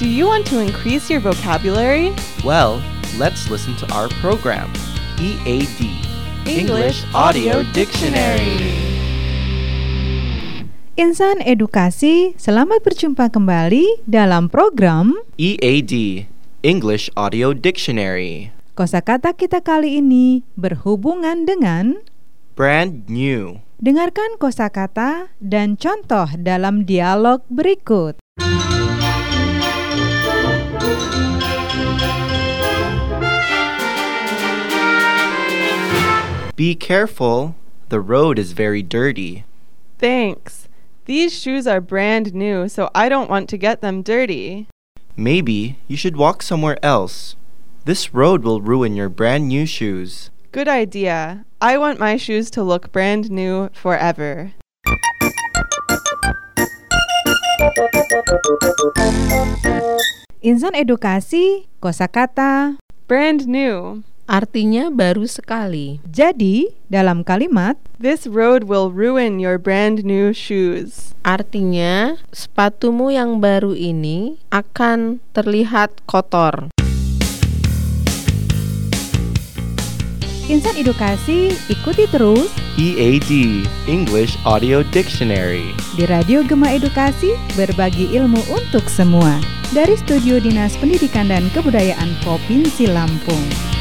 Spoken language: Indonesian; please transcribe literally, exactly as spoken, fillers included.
Do you want to increase your vocabulary? Well, let's listen to our program, E A D, English Audio Dictionary. Insan Edukasi, selamat berjumpa kembali dalam program E A D, English Audio Dictionary. Kosakata kita kali ini berhubungan dengan Brand new. dengarkan kosakata dan contoh dalam dialog berikut. Be careful, the road is very dirty. Thanks. These shoes are brand new, so I don't want to get them dirty. Maybe you should walk somewhere else. This road will ruin your brand new shoes. Good idea. I want my shoes to look brand new forever. Insan Edukasi, kosakata. Brand new. Artinya baru sekali. Jadi, dalam kalimat This road will ruin your brand new shoes. Artinya sepatumu yang baru ini akan terlihat kotor. Insan Edukasi, ikuti terus E A D, English Audio Dictionary. di Radio Gema Edukasi, berbagi ilmu untuk semua. Dari Studio Dinas Pendidikan dan Kebudayaan Provinsi Lampung.